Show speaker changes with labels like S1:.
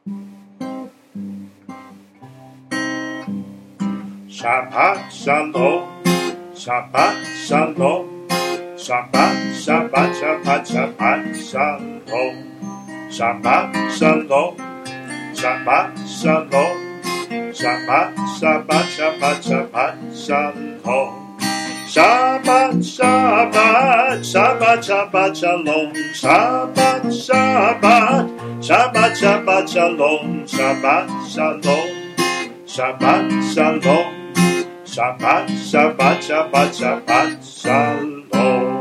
S1: Shabbat Shalom, Shabbat Shalom, Shabbat, Shabbat, Shabbat, Shabbat Shalom, Shabbat Shalom, Shabbat Shalom, Shabbat, Shabbat, Shabbat, Shabbat Shalom, Shabbat, Shabbat, Shabbat, Shabbat Shalom, Shabbat, Shabbat, Shabbat, Shabbat Shalom, Shabbat Shalom, Shabbat Shalom, Shabbat, Shabbat, Shabbat, Shabbat Shalom.